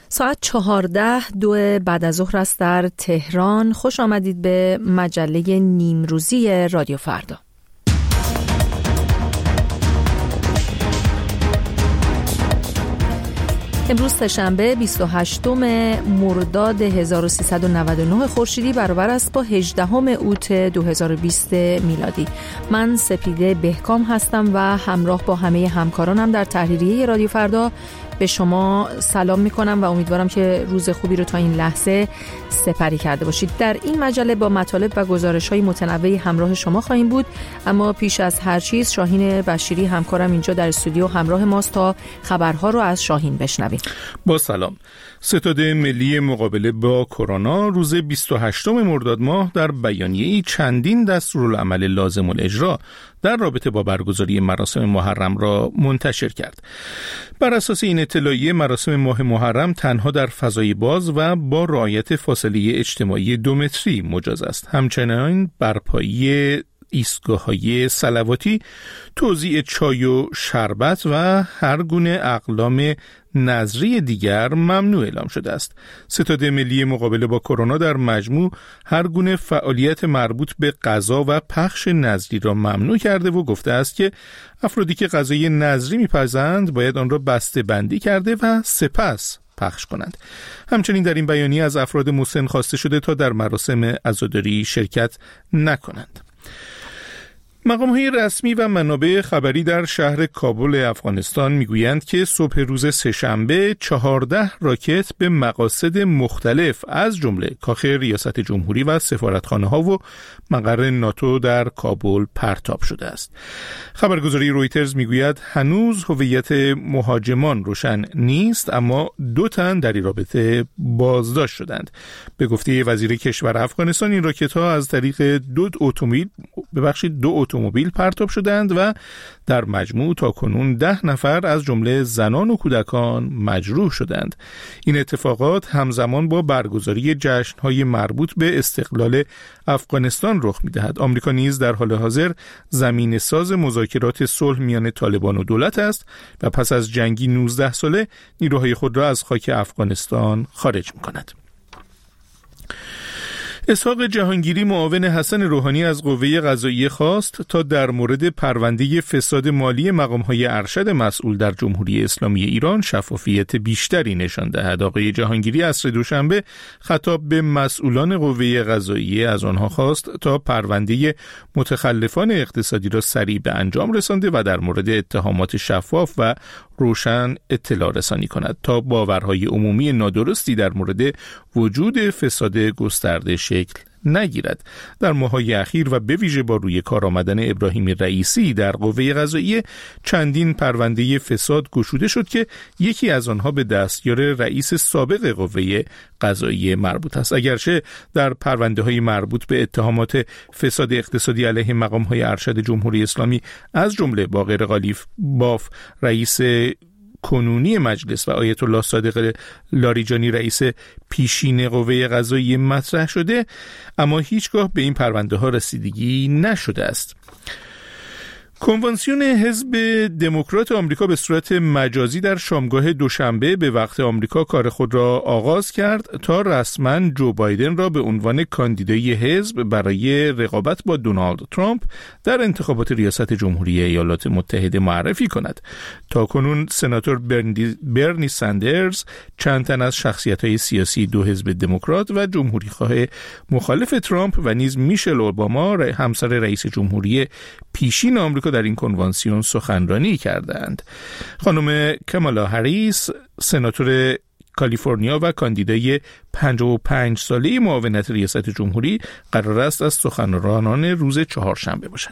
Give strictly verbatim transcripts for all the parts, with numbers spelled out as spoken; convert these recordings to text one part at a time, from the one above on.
ساعت چهارده دو بعد از ظهر است در تهران. خوش آمدید به مجله نیمروزی رادیو فردا. امروز سه‌شنبه بیست و هشتم مرداد هزار و سیصد و نود و نه خورشیدی برابر است با هجدهم اوت دو هزار و بیست میلادی. من سپیده بهکام هستم و همراه با همه همکارانم در تحریریه رادیو فردا به شما سلام میکنم و امیدوارم که روز خوبی رو تا این لحظه سپری کرده باشید. در این مجله با مطالب و گزارش‌های متنوعی همراه شما خواهیم بود، اما پیش از هر چیز شاهین بشیری همکارم اینجا در استودیو همراه ماست تا خبرها رو از شاهین بشنویم. با سلام. ستاد ملی مقابله با کرونا روز بیست و هشتم مرداد ماه در بیانیه‌ای چندین دستورالعمل لازم الاجرا در رابطه با برگزاری مراسم محرم را منتشر کرد. بر اساس این اطلاعیه مراسم ماه محرم تنها در فضای باز و با رعایت فاصله اجتماعی دو متری مجاز است. همچنین برپایی ایستگاه‌های صلواتی، توزیع چای و شربت و هر گونه اقلام نظری دیگر ممنوع اعلام شده است. ستاد ملی مقابله با کرونا در مجموع هر گونه فعالیت مربوط به غذا و پخش نظری را ممنوع کرده و گفته است که افرادی که غذای نظری می‌پزند باید آن را بسته بندی کرده و سپس پخش کنند. همچنین در این بیانیه از افراد مسن خواسته شده تا در مراسم عزاداری شرکت نکنند. مقام‌های رسمی و منابع خبری در شهر کابل افغانستان میگویند که صبح روز سه‌شنبه چهارده راکت به مقاصد مختلف از جمله کاخ ریاست جمهوری و سفارتخانه‌ها و مقر ناتو در کابل پرتاب شده است. خبرگزاری رویترز میگوید هنوز هویت مهاجمان روشن نیست، اما دو تن در این رابطه بازداشت شدند. به گفته وزیر کشور افغانستان این راکت‌ها از طریق دو اتومبیل ببخشید دو اتومبیل اتومبیل پرتاب شدند و در مجموع تا کنون ده نفر از جمله زنان و کودکان مجروح شدند. این اتفاقات همزمان با برگزاری جشن‌های مربوط به استقلال افغانستان رخ می‌دهد. آمریکا نیز در حال حاضر زمینه ساز مذاکرات صلح میان طالبان و دولت است و پس از جنگی نوزده ساله نیروهای خود را از خاک افغانستان خارج می‌کند. اسحاق جهانگیری معاون حسن روحانی از قوه قضاییه خواست تا در مورد پرونده فساد مالی مقام‌های ارشد مسئول در جمهوری اسلامی ایران شفافیت بیشتری نشان دهد. آقای جهانگیری عصر دوشنبه خطاب به مسئولان قوه قضاییه از آنها خواست تا پرونده متخلفان اقتصادی را سریع به انجام رسانده و در مورد اتهامات شفاف و روشن اطلاع رسانی کند تا باورهای عمومی نادرستی در مورد وجود فساد گسترده شکل نگیرد. در ماه‌های اخیر و به ویژه با روی کار آمدن ابراهیم رئیسی در قوه قضاییه چندین پرونده فساد گشوده شد که یکی از آنها به دستیار رئیس سابق قوه قضاییه مربوط است. اگرچه در پرونده‌های مربوط به اتهامات فساد اقتصادی علیه مقام‌های ارشد جمهوری اسلامی از جمله باقر غالیف باف رئیس کنونی مجلس و آیت الله صادق لاریجانی رئیس پیشین قوه قضاییه مطرح شده، اما هیچگاه به این پرونده ها رسیدگی نشده است. کنوانسیون حزب دموکرات آمریکا به صورت مجازی در شامگاه دوشنبه به وقت آمریکا کار خود را آغاز کرد تا رسما جو بایدن را به عنوان کاندیدای حزب برای رقابت با دونالد ترامپ در انتخابات ریاست جمهوری ایالات متحده معرفی کند. تاکنون سناتور برنی, برنی سندرز، چند تن از شخصیت‌های سیاسی دو حزب دموکرات و جمهوری‌خواه مخالف ترامپ و نیز میشل اوباما همسر رئیس جمهوری پیشین آمریکا در این کنوانسیون سخنرانی کردند. خانم کامالا هریس، سناتور کالیفرنیا و کاندیدای پنجاه و پنج ساله معاونت ریاست جمهوری، قرار است از سخنرانان روز چهارشنبه باشد.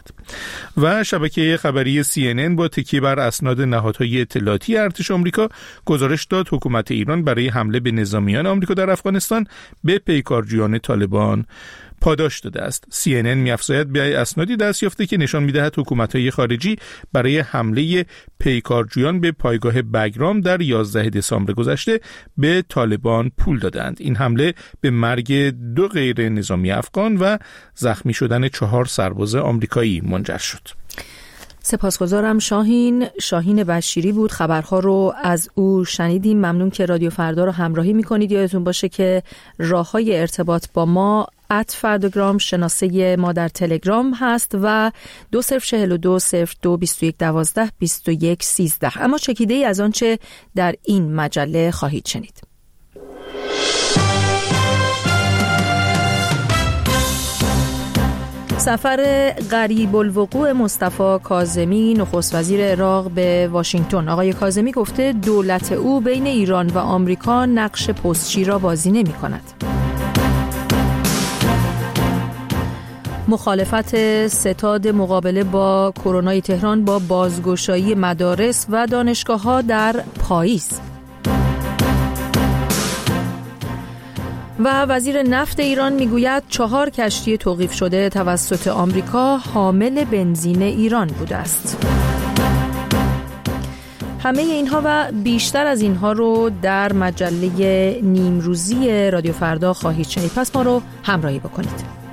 و شبکه خبری سی ان ان با تکیه بر اسناد نهادهای اطلاعاتی ارتش آمریکا گزارش داد حکومت ایران برای حمله به نظامیان آمریکا در افغانستان به پیکارجویان طالبان پاداش داده است. سی ان ان می‌افزاید به اسنادی دست یافته که نشان می‌دهد حکومت‌های خارجی برای حمله پیکارجویان به پایگاه بگرام در یازده دسامبر گذشته به طالبان پول دادند. این حمله به مرگ دو غیر نظامی افغان و زخمی شدن چهار سرباز آمریکایی منجر شد. سپاسگزارم شاهین. شاهین بشیری بود. خبرها رو از او شنیدیم. ممنون که رادیو فردا رو همراهی میکنید. یادتون باشه که راههای ارتباط با ما ات فرداگرام شناسه ما در تلگرام هست و دو صفر چهل و دو صفر دو بیست و یک دوازده بیست و یک سیزده. اما چکیده ای از آنچه در این مجله خواهید شنید. سفر غریب الوقوع مصطفی کاظمی نخست وزیر عراق به واشنگتن. آقای کاظمی گفته دولت او بین ایران و آمریکا نقش پستچی را بازی نمی کند. مخالفت ستاد مقابله با کرونا تهران با بازگشایی مدارس و دانشگاه‌ها در پاییز. و وزیر نفت ایران میگوید چهار کشتی توقیف شده توسط آمریکا حامل بنزین ایران بوده است. همه اینها و بیشتر از اینها رو در مجله نیمروزی رادیو فردا خواهید شنید. پس ما رو همراهی بکنید.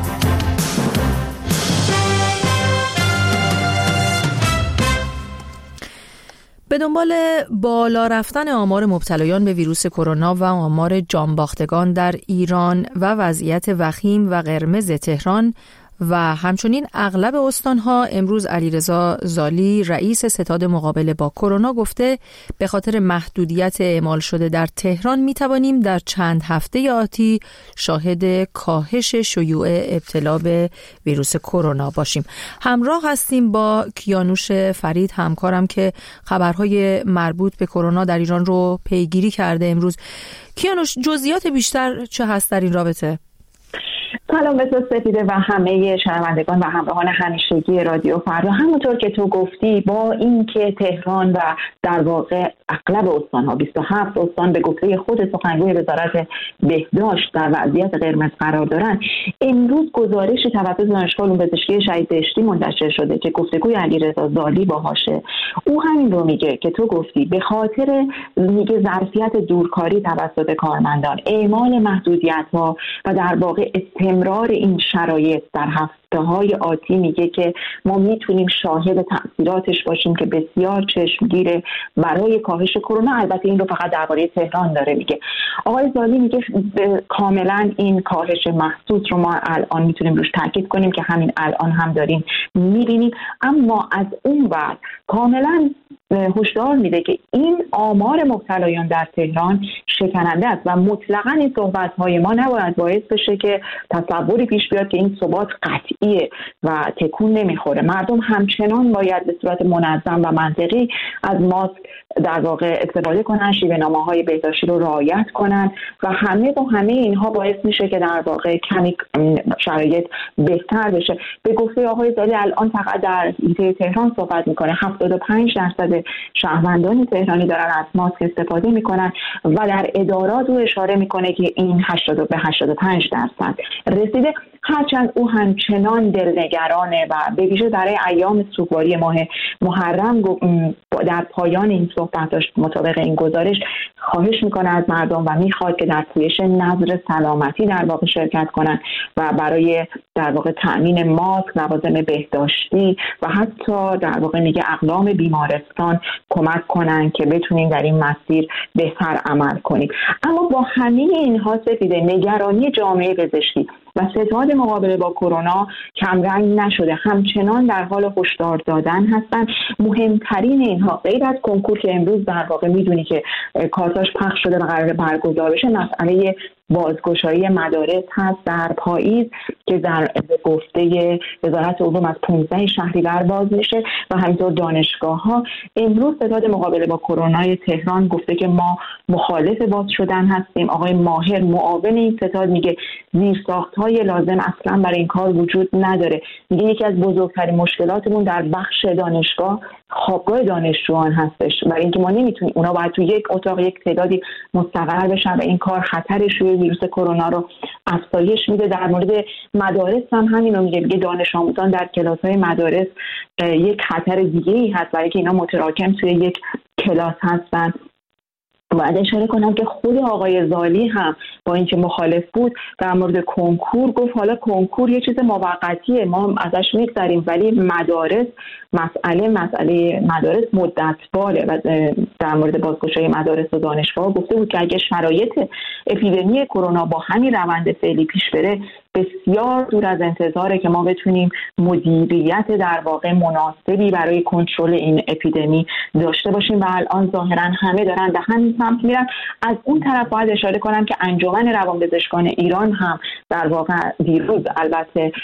به دنبال بالا رفتن آمار مبتلایان به ویروس کرونا و آمار جانباختگان در ایران و وضعیت وخیم و قرمز تهران و همچنین اغلب استانها، امروز علیرضا زالی رئیس ستاد مقابله با کرونا گفته به خاطر محدودیت اعمال شده در تهران می توانیم در چند هفته آتی شاهد کاهش شیوع ابتلا به ویروس کرونا باشیم. همراه هستیم با کیانوش فرید همکارم که خبرهای مربوط به کرونا در ایران رو پیگیری کرده امروز. کیانوش، جزئیات بیشتر چه هست در این رابطه؟ سلام به تو سپیده و همه شنوندگان و همراهان همیشگی رادیو فردا. همونطور که تو گفتی، با اینکه تهران و در واقع اغلب استان‌ها بیست و هفت استان به گفته خود سخنگوی وزارت بهداشت در وضعیت قرمز قرار دارند، امروز گزارشی توسط دانشگاه علوم پزشکی شهید بهشتی منتشر شده که گفتگوی علیرضا زالی باهاشه. او همین رو میگه که تو گفتی، به خاطر میگه ظرفیت دورکاری توسط کارمندان، اعمال محدودیت‌ها و در واقع استمرار این شرایط در هفته‌های آتی، میگه که ما میتونیم شاهد تأثیراتش باشیم که بسیار چشمگیره برای کاهش کرونا. البته این رو فقط درباره تهران داره میگه. آقای زالی میگه کاملا این کاهش محسوس رو ما الان میتونیم روش تاکید کنیم که همین الان هم داریم میبینیم، اما از اون بعد کاملا هشدار میده که این آمار مبتلایان در تهران شکننده است و مطلقاً این صحبت‌های ما نباید باعث بشه که تصوری پیش بیاد که این ثبات قطعیه و تکون نمیخوره. مردم همچنان باید به صورت منظم و منطقی از ماسک در واقع استفاده کنن، شیوه‌نامه‌های بهداشتی رو رعایت کنن و همه با همه اینها باعث میشه که در واقع کمی شرایط بهتر بشه. به گفته آقای زالی الان فقط در حیطه تهران صحبت میکنه، هفتاد و پنج درصد شهروندان تهرانی دارن از ماسک استفاده میکنن و در ادارات او اشاره میکنه که این هشتاد به هشتاد و پنج درصد رسیده. هرچند او همچنان دلنگرانه و به ویژه برای ایام سوگواری ماه محرم در پایان این صحبتاش مطابق این گزارش خواهش میکنه از مردم و میخواد که در پویش نظر سلامتی در واقع شرکت کنن و برای در واقع تأمین ماسک، لوازم بهداشتی و حتی در واقع میگه اقلام بیمارستان کمک کنن که بتونیم در این مسیر بهتر عمل کنیم. اما با همه اینها سپیده، نگرانی جامعه پزشکی و ستاد مقابله با کرونا کمرنگ نشده، همچنان در حال هشدار دادن هستن. مهمترین اینها غیر از کنکور که امروز در واقع میدونی که کارتاش پخش شده و قرار برگزار بشه، مسئله بازگشایی مدارس هست در پاییز که در گفته وزارت علوم از پانزده شهریور باز میشه و همینطور دانشگاه ها. امروز ستاد مقابله با کرونا تهران گفته که ما مخالف باز شدن هستیم. آقای ماهر معاون این ستاد میگه زیرساخت‌های لازم اصلا برای این کار وجود نداره. میگه یکی از بزرگترین مشکلاتمون در بخش دانشگاه خوابگاه دانشجویان هستش، برای اینکه ما نمیتونیم، اونا باید تو یک اتاق یک تعدادی مستقر بشن و این کار خطر شیوع ویروس کرونا رو افزایش میده. در مورد مدارس هم همین رو میگه، میگه دانش آموزان در کلاس‌های مدارس یک خطر دیگه‌ای هست برای اینکه اینا متراکم توی یک کلاس هستن. باید اشاره کنم که خود آقای زالی هم با اینکه مخالف بود، در مورد کنکور گفت حالا کنکور یه چیز موقتیه، ما ازش میگذریم، ولی مدارس مسئله مسئله مدارس مدت باله. و در مورد بازگشایی مدارس و دانشگاه گفته بود که اگه شرایط اپیدمی کرونا با همین روند فعلی پیش بره، بسیار دور از انتظاره که ما بتونیم مدیریت در واقع مناسبی برای کنترل این اپیدمی داشته باشیم و الان ظاهرا همه دارن به همین سمت میرن. از اون طرف باید اشاره کنم که انجمن روانپزشکان ایران هم در واقع دیروز البته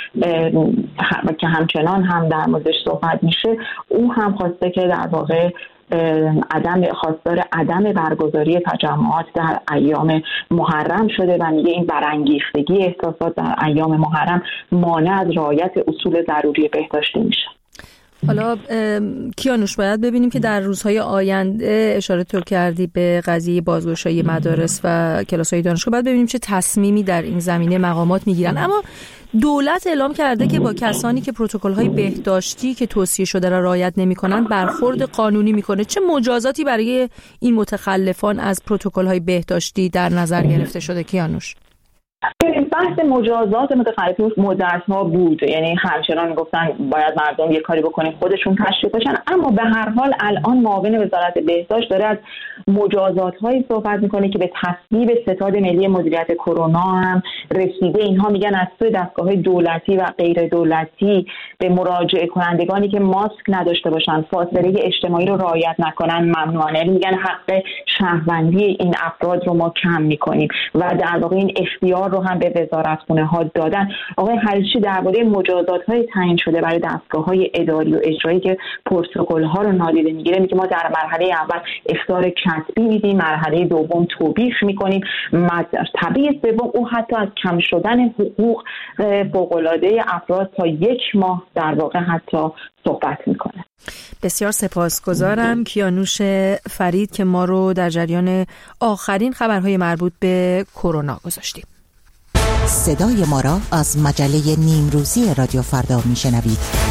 که همچنان هم در موردش صحبت میشه، او هم خواسته که در واقع عدم خواستار عدم برگزاری تجمعات در ایام محرم شده و میگه این برانگیختگی احساسات در ایام محرم مانع از رعایت اصول ضروری بهداشتی میشه. حالا کیانوش باید ببینیم که در روزهای آینده، اشاره تو کردی به قضیه بازگشایی مدارس و کلاس‌های دانشگاه، باید ببینیم چه تصمیمی در این زمینه مقامات میگیرن. اما دولت اعلام کرده که با کسانی که پروتکل‌های بهداشتی که توصیه شده را رعایت نمی‌کنند برخورد قانونی می‌کنه. چه مجازاتی برای این متخلفان از پروتکل‌های بهداشتی در نظر گرفته شده کیانوش؟ بحث مجازات متخلفین مدت‌ها بود، یعنی همچنان میگفتن باید مردم یه کاری بکنن خودشون تشریف بشن، اما به هر حال الان معاون وزارت بهداشت داره از مجازات‌هایی صحبت میکنه که به تصویب ستاد ملی مدیریت کرونا هم رسیده. اینها میگن از سوی دستگاه‌های دولتی و غیر دولتی به مراجعه کنندگانی که ماسک نداشته باشن، فاصله اجتماعی رو رعایت نکنن ممنوعه. میگن حق شهروندی این افراد رو ما کم میکنیم و در واقع این اختیار رو هم به وزارتخونه ها دادن. آقای حریچی درباره مجازات های تعیین شده برای دستگاه های اداری و اجرایی که پروتکل ها رو نادیده میگیره میگه ما در مرحله اول اخطار کتبی میدیم، مرحله دوم توبیخ میکنیم، طبیعی سوم او حتی از کم شدن حقوق فوق العاده افراد تا یک ماه در واقع حتی صحبت میکنه. بسیار سپاسگزارم کیانوش فرید که ما رو در جریان آخرین خبرهای مربوط به کرونا گذاشتیم. صدای ما را از مجله نیمروزی رادیو فردا میشنوید.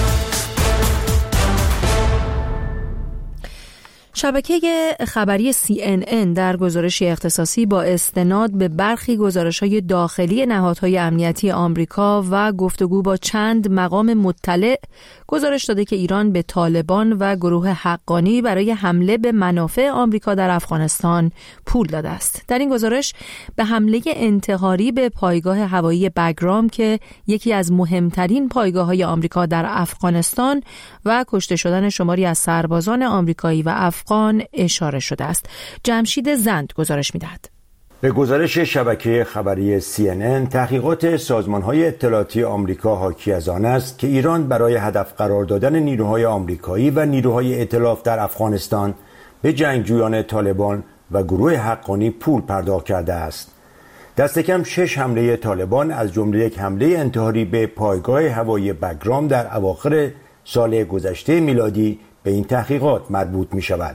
شبکه خبری سی ان ان در گزارشی اختصاصی با استناد به برخی گزارش‌های داخلی نهادهای امنیتی آمریکا و گفتگو با چند مقام مطلع گزارش داده که ایران به طالبان و گروه حقانی برای حمله به منافع آمریکا در افغانستان پول داده است. در این گزارش به حمله انتحاری به پایگاه هوایی بگرام که یکی از مهمترین پایگاه‌های آمریکا در افغانستان و کشته شدن شماری از سربازان آمریکایی و افغان اشاره شده است. جمشید زند گزارش می‌دهد. به گزارش شبکه خبری سی ان ان، تحقیقات سازمان‌های اطلاعاتی آمریکا حاکی از آن است که ایران برای هدف قرار دادن نیروهای آمریکایی و نیروهای ائتلاف در افغانستان به جنگجویان طالبان و گروه حقانی پول پرداخت کرده است. دست کم شش حمله طالبان از جمله یک حمله انتحاری به پایگاه هوایی بگرام در اواخر سال گذشته میلادی به این تحقیقات مربوط می شود.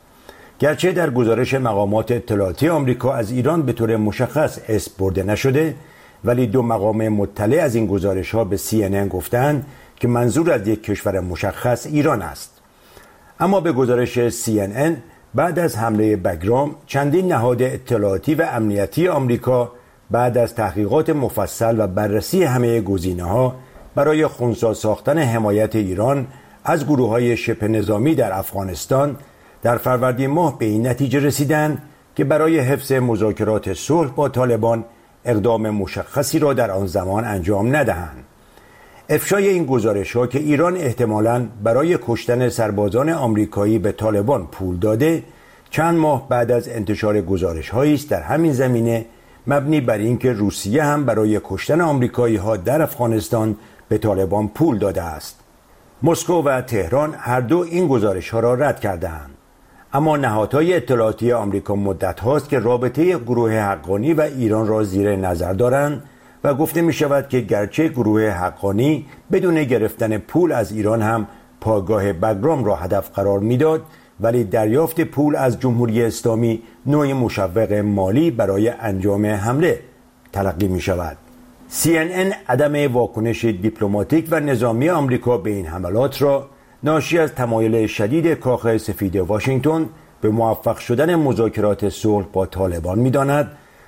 گرچه در گزارش مقامات اطلاعاتی آمریکا از ایران به طور مشخص اسم برده نشده، ولی دو مقام مطلع از این گزارش ها به سی ان ان گفتند که منظور از یک کشور مشخص ایران است. اما به گزارش سی ان ان، بعد از حمله بگرام چندین نهاد اطلاعاتی و امنیتی آمریکا بعد از تحقیقات مفصل و بررسی همه گزینه‌ها برای خنثی ساختن حمایت ایران از گروه‌های شبه نظامی در افغانستان در فروردین ماه به این نتیجه رسیدند که برای حفظ مذاکرات صلح با طالبان اقدام مشخصی را در آن زمان انجام ندهند. افشای این گزارش‌ها که ایران احتمالاً برای کشتن سربازان آمریکایی به طالبان پول داده، چند ماه بعد از انتشار گزارش‌هایی است در همین زمینه مبنی بر اینکه روسیه هم برای کشتن آمریکایی‌ها در افغانستان به طالبان پول داده است. مسکو و تهران هر دو این گزارش‌ها را رد کردند. اما نهادهای اطلاعاتی آمریکا مدت هاست که رابطه گروه حقانی و ایران را زیر نظر دارند و گفته می شود که گرچه گروه حقانی بدون گرفتن پول از ایران هم پایگاه بگرام را هدف قرار می داد، ولی دریافت پول از جمهوری اسلامی نوع مشوق مالی برای انجام حمله تلقی می شود. سی ان ان عدم واکنش دیپلماتیک و نظامی آمریکا به این حملات را ناشی از تمایل شدید کاخ سفید واشنگتن به موفق شدن مذاکرات صلح با طالبان می‌داند،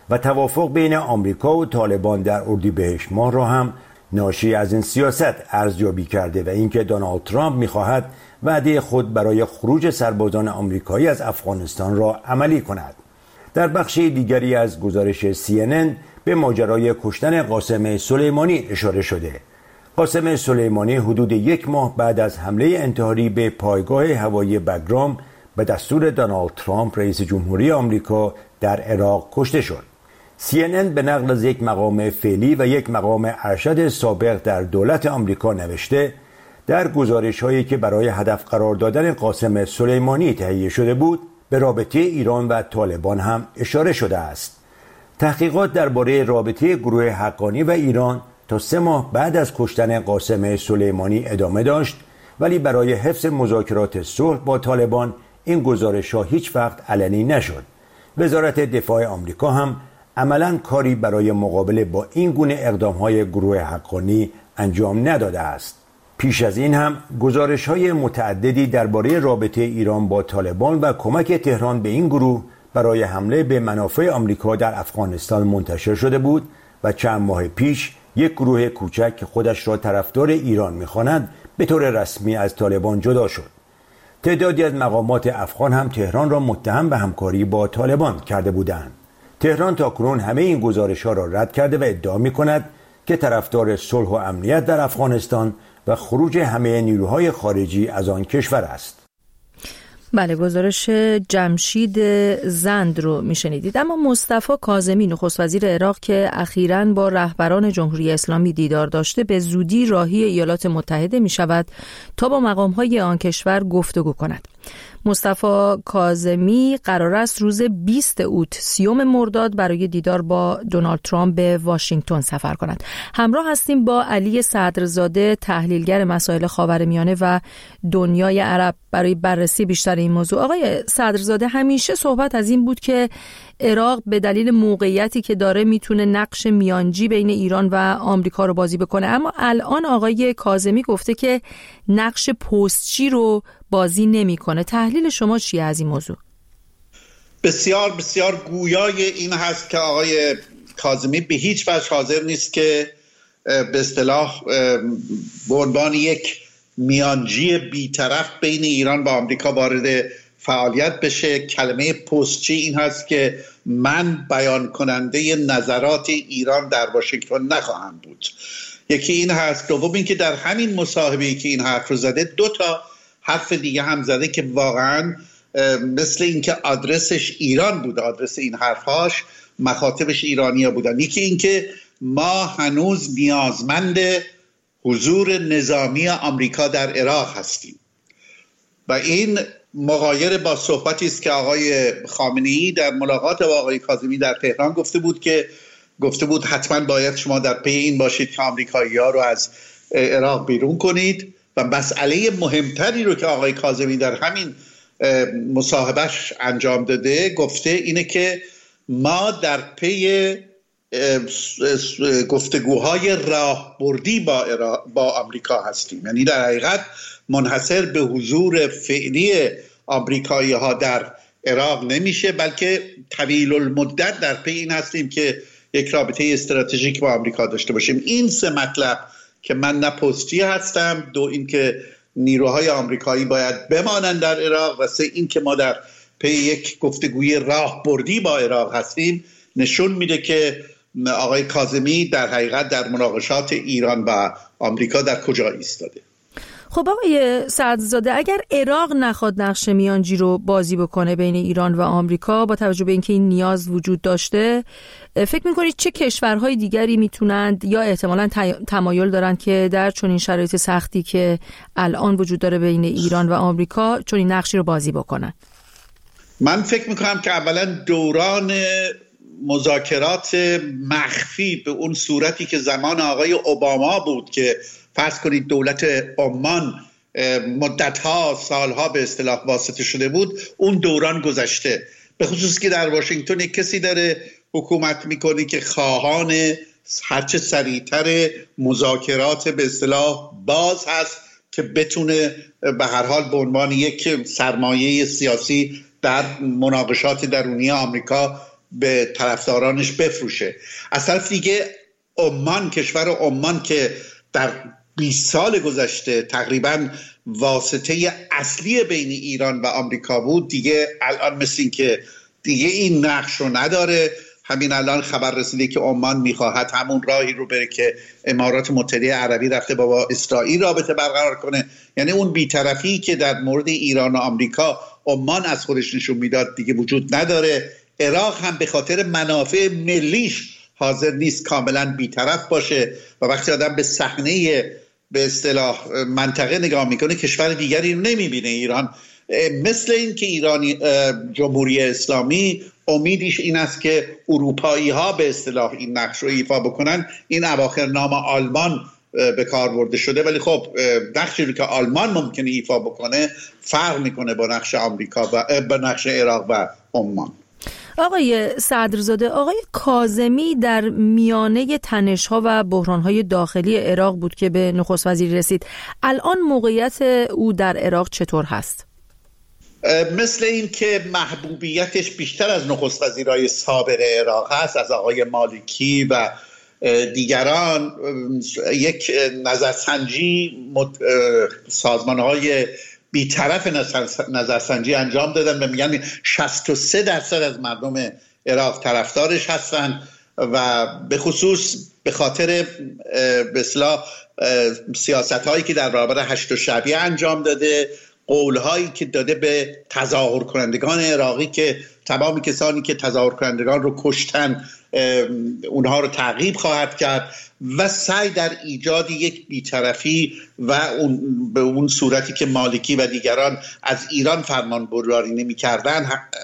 و توافق بین آمریکا و طالبان در اردیبهشت ماه را هم ناشی از این سیاست ارزیابی کرده و اینکه دونالد ترامپ می‌خواهد وعده خود برای خروج سربازان آمریکایی از افغانستان را عملی کند. در بخش دیگری از گزارش سی ان ان به ماجرای کشتن قاسم سلیمانی اشاره شده. قاسم سلیمانی حدود یک ماه بعد از حمله انتحاری به پایگاه هوایی بگرام به دستور دونالد ترامپ رئیس جمهوری آمریکا در عراق کشته شد. سی ان ان به نقل از یک مقام فعلی و یک مقام ارشد سابق در دولت آمریکا نوشته در گزارش‌هایی که برای هدف قرار دادن قاسم سلیمانی تهیه شده بود به رابطه ایران و طالبان هم اشاره شده است. تحقیقات درباره رابطه گروه حقانی و ایران تا سه ماه بعد از کشتن قاسم سلیمانی ادامه داشت، ولی برای حفظ مذاکرات صلح با طالبان این گزارش‌ها هیچ وقت علنی نشد. وزارت دفاع آمریکا هم عملاً کاری برای مقابله با این گونه اقدام‌های گروه حقانی انجام نداده است. پیش از این هم گزارش‌های متعددی درباره رابطه ایران با طالبان و کمک تهران به این گروه برای حمله به منافع آمریکا در افغانستان منتشر شده بود و چند ماه پیش یک گروه کوچک که خودش را طرفدار ایران می‌خواند به طور رسمی از طالبان جدا شد. تعدادی از مقامات افغان هم تهران را متهم به همکاری با طالبان کرده بودند. تهران تاکنون همه این گزارش‌ها را رد کرده و ادعا می‌کند که طرفدار صلح و امنیت در افغانستان و خروج همه نیروهای خارجی از آن کشور است. بله، گزارش جمشید زند رو میشنیدید. اما مصطفی کاظمی نخست وزیر عراق که اخیراً با رهبران جمهوری اسلامی دیدار داشته به زودی راهی ایالات متحده میشود تا با مقام‌های آن کشور گفتگو کند. مصطفی کاظمی قرار است روز بیست اوت سیوم مرداد برای دیدار با دونالد ترامپ به واشنگتن سفر کند. همراه هستیم با علی صدرزاده، تحلیلگر مسائل خاورمیانه و دنیای عرب، برای بررسی بیشتر این موضوع. آقای صدرزاده، همیشه صحبت از این بود که عراق به دلیل موقعیتی که داره میتونه نقش میانجی بین ایران و آمریکا رو بازی بکنه، اما الان آقای کاظمی گفته که نقش پستچی رو بازی نمیکنه. تحلیل شما چیه از این موضوع؟ بسیار بسیار گویای این هست که آقای کاظمی به هیچ وجه حاضر نیست که به اصطلاح به عنوان یک میانجی بی‌طرف بین ایران و آمریکا وارد فعالیت بشه. کلمه پستچی این هست که من بیان کننده نظرات ایران در واشنگتن نخواهم بود. یکی این هست. دوم این که در همین مصاحبه‌ای که این حرف رو زده دو تا حرف دیگه هم زده که واقعا مثل این که آدرسش ایران بوده، آدرس این حرفهاش مخاطبش ایرانی‌ها بودن. یکی این که ما هنوز نیازمند حضور نظامی آمریکا در عراق هستیم و این مغایر با صحبتی است که آقای خامنه‌ای در ملاقات با آقای کاظمی در تهران گفته بود که گفته بود حتما باید شما در پی این باشید که آمریکایی‌ها رو از عراق بیرون کنید. و مسئله مهمتری رو که آقای کاظمی در همین مصاحبهش انجام داده گفته اینه که ما در پی گفتگوهای راهبردی با با آمریکا هستیم. یعنی در حقیقت منحصر به حضور فعلی آمریکایی ها در عراق نمیشه، بلکه طویل المدت در پی این هستیم که یک رابطه استراتژیک با آمریکا داشته باشیم. این سه مطلب که من نه پستی هستم، دو این که نیروهای آمریکایی باید بمانند در عراق و سه این که ما در پی یک گفتگوی راهبردی با عراق هستیم، نشون میده که آقای کاظمی در حقیقت در مناقشات ایران و آمریکا در کجا ایستاده. خب آقای صدرزاده، اگر عراق نخواد نقش میانجی رو بازی بکنه بین ایران و آمریکا با توجه به اینکه این نیاز وجود داشته، فکر میکنید چه کشورهای دیگری میتونند یا احتمالاً تمایل دارند که در چنین شرایط سختی که الان وجود داره بین ایران و آمریکا چنین نقشی رو بازی بکنن؟ من فکر میکنم که اولا دوران مذاکرات مخفی به اون صورتی که زمان آقای اوباما بود که فرض کنید دولت عمان مدتها سالها به اصطلاح واسطه شده بود، اون دوران گذشته. به خصوص که در واشنگتن یک کسی داره حکومت میکنه که خواهان هرچه سریعتر مذاکرات به اصطلاح باز هست که بتونه به هر حال به عنوان یک سرمایه سیاسی در مناقشات درونی آمریکا به طرفدارانش بفروشه. از طرف دیگه عمان، کشور عمان که در بیست سال گذشته تقریباً واسطه اصلی بین ایران و آمریکا بود، دیگه الان مثل این که دیگه این نقش رو نداره. همین الان خبر رسیده که عمان میخواهد همون راهی رو بره که امارات متحده عربی رفته با اسرائیل رابطه برقرار کنه. یعنی اون بی‌طرفی که در مورد ایران و آمریکا عمان از خودش نشون میداد دیگه وجود نداره. عراق هم به خاطر منافع ملیش حاضر نیست کاملا بی‌طرف باشه و وقتی آدم به صحنه به اصطلاح منطقه نگاه میکنه کشور دیگری رو نمیبینه. ایران مثل این که ایرانی جمهوری اسلامی امیدش این است که اروپایی ها به اصطلاح این نقش رو ایفا بکنن. این اواخر نام آلمان به کار برده شده، ولی خب نقشی رو که آلمان ممکنه ایفا بکنه فرق میکنه با نقش آمریکا و با نقش عراق و عمان. آقای صدرزاده، آقای کاظمی در میانه تنش‌ها و بحران‌های داخلی عراق بود که به نخست وزیری رسید. الان موقعیت او در عراق چطور هست؟ مثل این که محبوبیتش بیشتر از نخست وزیرای سابق عراق هست، از آقای مالکی و دیگران. یک نظرسنجی سازمان‌های بی‌طرف نظرسنجی انجام دادن و میگن شصت و سه درصد از مردم عراق طرفدارش هستن و به خصوص به خاطر به اصطلاح سیاست‌هایی که در برابر هشت شعبیه انجام داده، قول‌هایی که داده به تظاهر کنندگان عراقی که تمام کسانی که تظاهر کنندگان رو کشتن اونها رو تعقیب خواهد کرد و سعی در ایجاد یک بی‌طرفی و اون به اون صورتی که مالکی و دیگران از ایران فرمان برداری نمی‌کردن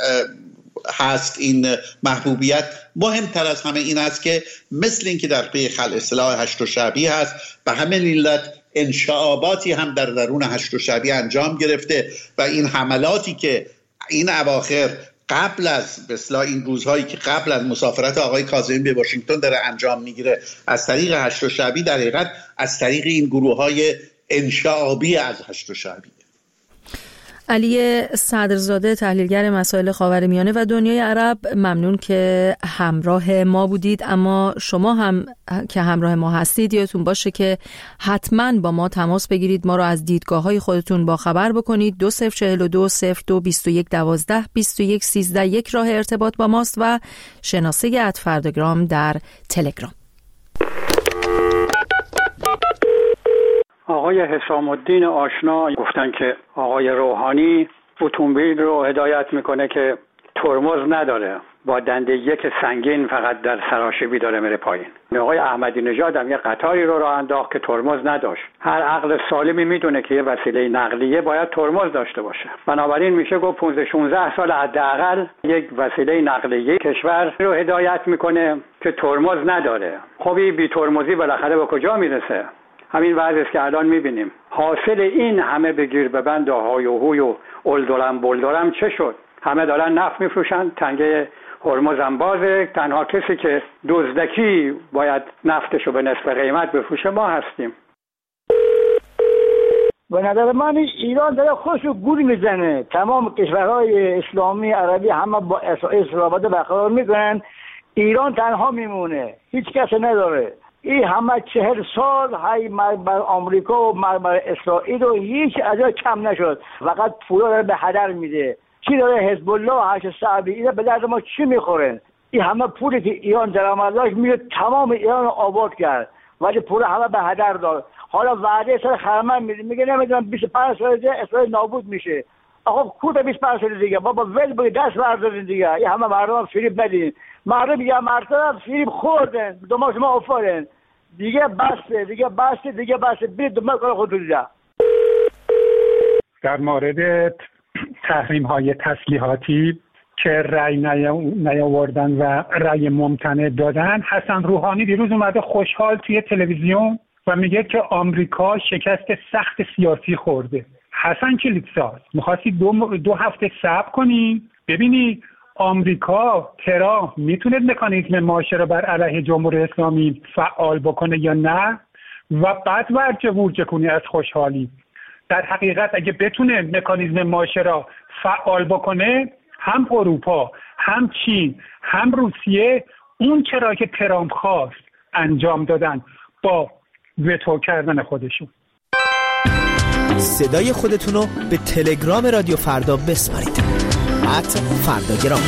هست. این محبوبیت مهمتر از همه این است که مثل این که در پی خلع سلاح هشت شعبی هست، به همین علت انشعاباتی هم در درون هشت شعبی انجام گرفته و این حملاتی که این اواخر قبل از به اصطلاح این روزهایی که قبل از مسافرت آقای کاظمی به واشنگتن داره انجام میگیره از طریق هشت شعبی، در حقیقت از طریق این گروه‌های انشعابی از هشت شعبی. علی صدرزاده، تحلیلگر مسائل خاورمیانه و دنیای عرب، ممنون که همراه ما بودید. اما شما هم که همراه ما هستید یادتون باشه که حتما با ما تماس بگیرید، ما رو از دیدگاه‌های خودتون با خبر بکنید. دو صفر چهل و دو صفر دو بیست و یک دوازده بیست و یک سیزده یک راه ارتباط با ماست و شناسه ات فرداگرام در تلگرام. آقای حسام الدین آشنا گفتن که آقای روحانی اتومبیل رو هدایت میکنه که ترمز نداره، با دنده یک سنگین فقط در سراشیبی داره میره پایین. آقای احمدی نژاد هم یه قطاری رو راه انداخت که ترمز نداشت. هر عقل سالمی میدونه که یه وسیله نقلیه باید ترمز داشته باشه. بنابراین میشه گفت پانزده شانزده سال حداقل یک وسیله نقلیه کشور رو هدایت میکنه که ترمز نداره. خب این بی ترمزی بالاخره به کجا میرسه؟ همین وضعی است که الان میبینیم. حاصل این همه بگیر ببند و های و هوی و اولدولم بولدولم چه شد؟ همه دارن نفت میفروشن، تنگه هرمز هم بازه، تنها کسی که دزدکی باید نفتشو به نصف قیمت بفروشه ما هستیم. به نظر من ایران داره خودشو گول میزنه. تمام کشورهای اسلامی عربی همه با اسرائیل رابطه برقرار میکنن، ایران تنها میمونه، هیچ کس نداره. این همه چهل سال های مرگ بر آمریکا و مرگ بر اسرائیل و هیچ از کم نشد، فقط پولا داره به هدر میده. چی داره حزب الله و هشت شعبی اینا به درد ما چی میخورن؟ این همه پولی که ایران درآمد داشت میره تمام ایران رو آباد کرد، ولی پول همه به هدر داد. حالا وعده سر خرمن میده، میگه نمیدونم بیست و پنج سال دیگه اسرائیل نابود میشه. آقا کورت بیست و پنج سال دیگه بابا ول بگی دست بردارین دیگه. این همه مردم فریب ندین، مردم یه مرتبه فریب خوردن، دو شما افتادن دیگه، بسته دیگه بسته دیگه بسته برید دنبال کار خودتون دیگه. در مورد تحریم های تسلیحاتی که رأی نیاوردن و رأی ممتنع دادن، حسن روحانی دیروز اومده خوشحال توی تلویزیون و میگه که آمریکا شکست سخت سیاسی خورده. حسن کلیدساز میخواستی دو, دو هفته صبر کنی ببینی آمریکا ترامپ میتونه مکانیزم ماشه رو بر علیه جمهوری اسلامی فعال بکنه یا نه و بعد ورجه ورجه کنی از خوشحالی. در حقیقت اگه بتونه مکانیزم ماشه را فعال بکنه هم اروپا، هم چین، هم روسیه اون چرا که ترامپ خواست انجام دادن با وتو کردن خودشون. صدای خودتونو به تلگرام رادیو فردا بسپارید. ات فرداگرام.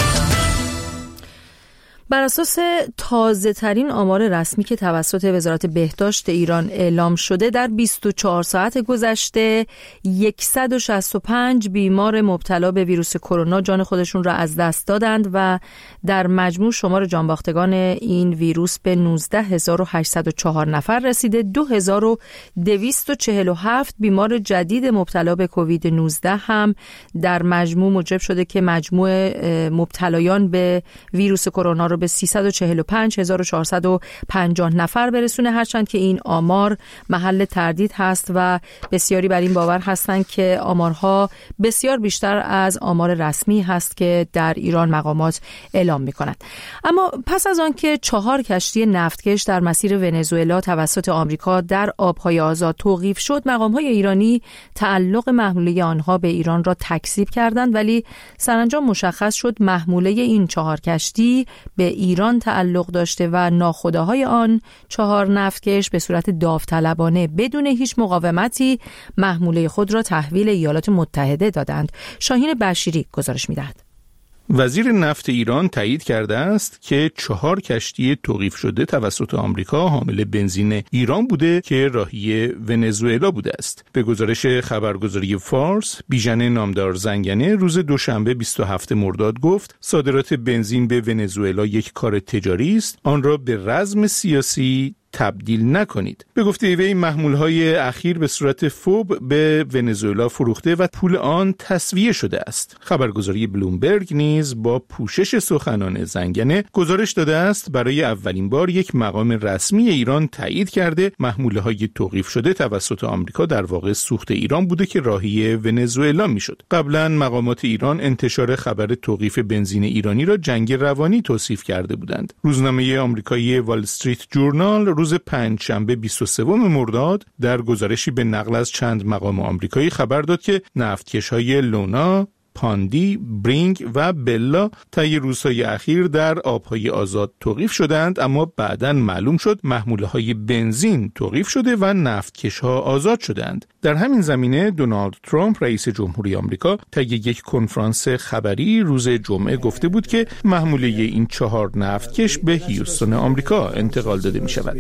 بر اساس تازه ترین آمار رسمی که توسط وزارت بهداشت ایران اعلام شده، در بیست و چهار ساعت گذشته صد و شصت و پنج بیمار مبتلا به ویروس کرونا جان خودشون را از دست دادند و در مجموع شمار جانباختگان این ویروس به نوزده هزار و هشتصد و چهار نفر رسیده. دو هزار و دویست و چهل و هفت بیمار جدید مبتلا به کووید نوزده هم در مجموع موجب شده که مجموع مبتلایان به ویروس کرونا رو به سیصد و چهل و پنج هزار و چهارصد و پنجاه نفر برسونه، هرچند که این آمار محل تردید هست و بسیاری بر این باور هستند که آمارها بسیار بیشتر از آمار رسمی هست که در ایران مقامات اعلام می‌کنند. اما پس از آن که چهار کشتی نفتکش در مسیر ونزوئلا توسط آمریکا در آب‌های آزاد توقیف شد، مقام‌های ایرانی تعلق محموله آنها به ایران را تکذیب کردند، ولی سرانجام مشخص شد محموله این چهار کشتی به ایران تعلق داشته و ناخداهای آن چهار نفتکش به صورت داوطلبانه بدون هیچ مقاومتی محموله خود را تحویل ایالات متحده دادند. شاهین بشیری گزارش می‌دهد. وزیر نفت ایران تایید کرده است که چهار کشتی توقیف شده توسط آمریکا حامل بنزین ایران بوده که راهی ونزوئلا بوده است. به گزارش خبرگزاری فارس، بیژن نامدار زنگنه روز دوشنبه بیست و هفتم مرداد گفت صادرات بنزین به ونزوئلا یک کار تجاری است، آن را به رزم سیاسی تبدیل نکنید. به گفته وی محمولهای اخیر به صورت فوب به ونزوئلا فروخته و پول آن تسویه شده است. خبرگزاری بلومبرگ نیز با پوشش سخنان زنگنه گزارش داده است برای اولین بار یک مقام رسمی ایران تایید کرده محمولهای توقیف شده توسط آمریکا در واقع سوخت ایران بوده که راهی ونزوئلا میشد. قبلا مقامات ایران انتشار خبر توقیف بنزین ایرانی را جنگ روانی توصیف کرده بودند. روزنامه آمریکایی وال استریت جورنال روز پنجشنبه بیست و سوم مرداد در گزارشی به نقل از چند مقام آمریکایی خبر داد که نفتکش‌های لونا، پاندی، برینگ و بلا طی روزهای اخیر در آبهای آزاد توقیف شدند، اما بعداً معلوم شد محموله‌های بنزین توقیف شده و نفتکش‌ها آزاد شدند. در همین زمینه دونالد ترامپ رئیس جمهوری آمریکا طی یک کنفرانس خبری روز جمعه گفته بود که محموله این چهار نفتکش به هیوستن آمریکا انتقال داده می‌شود.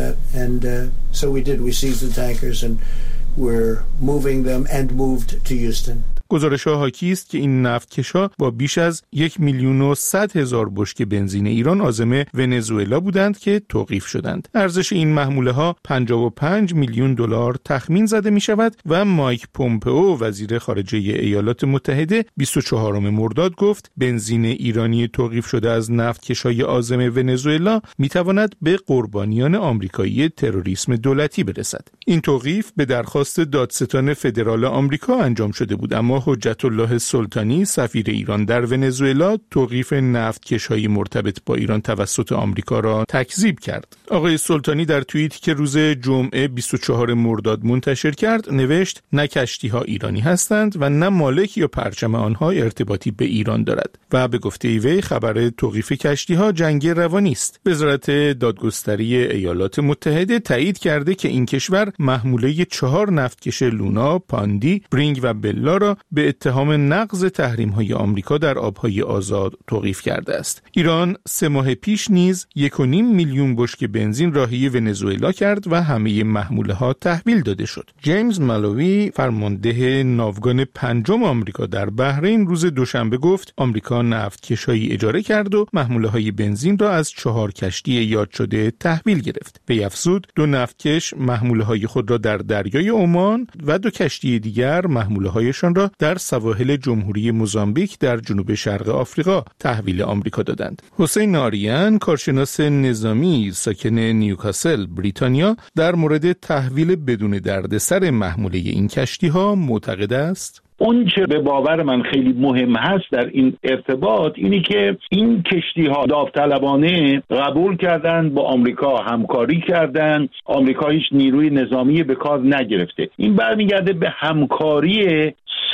گزارش‌ها حاکی است که این نفتکش‌ها با بیش از یک میلیون و صد هزار بشکه بنزین ایران عازم ونزوئلا بودند که توقیف شدند. ارزش این محموله‌ها پنجاه و پنج میلیون دلار تخمین زده می‌شود و مایک پومپئو وزیر خارجه ایالات متحده بیست و چهارم مرداد گفت بنزین ایرانی توقیف شده از نفتکش‌های عازم ونزوئلا می‌تواند به قربانیان آمریکایی تروریسم دولتی برسد. این توقیف به درخواست دادستان فدرال آمریکا انجام شده بود، اما حجت الله سلطانی سفیر ایران در ونزوئلا توقیف نفتکش‌های مرتبط با ایران توسط آمریکا را تکذیب کرد. آقای سلطانی در توییتی که روز جمعه بیست و چهارم مرداد منتشر کرد نوشت نه کشتی‌ها ایرانی هستند و نه مالک یا پرچم آنها ارتباطی به ایران دارد و به گفته وی خبر توقیف کشتی‌ها جنگ روانی است. وزارت دادگستری ایالات متحده تایید کرده که این کشور محموله چهار نفتکش لونا، پاندی، برینگ و بلا را به اتهام نقض تحریم‌های آمریکا در آب‌های آزاد توقیف کرده است. ایران سه ماه پیش نیز یک و نیم میلیون بشکه بنزین راهی ونزوئلا کرد و همه محموله‌ها تحویل داده شد. جیمز مالوی فرمانده ناوگان پنجم آمریکا در بحرین روز دوشنبه گفت آمریکا نفتکش‌هایی اجاره کرد و محموله‌های بنزین را از چهار کشتی یاد شده تحویل گرفت. وی افزود دو نفتکش محموله‌های خود را در دریای عمان و دو کشتی دیگر محموله‌هایشان را در سواحل جمهوری موزامبیک در جنوب شرق آفریقا تحویل آمریکا دادند. حسین آریان کارشناس نظامی ساکن نیوکاسل بریتانیا در مورد تحویل بدون دردسر محموله این کشتی‌ها معتقد است اون چه به باور من خیلی مهم هست در این ارتباط اینی که این کشتی‌ها داوطلبانه قبول کردن، با آمریکا همکاری کردن، آمریکا هیچ نیروی نظامی به کار نگرفته. این برمیگرده به همکاری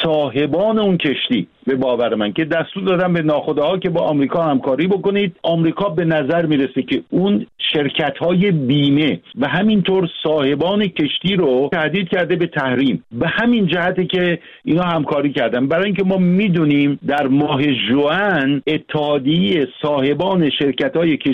صاحبان اون کشتی به باور من که دستور دادن به ناخداها که با آمریکا همکاری بکنید. آمریکا به نظر میرسه که اون شرکت‌های بیمه و همینطور صاحبان کشتی رو تهدید کرده به تحریم. به همین جهته که اینا همکاری کردن، برای اینکه ما میدونیم در ماه ژوئن اتحادیه صاحبان شرکت‌های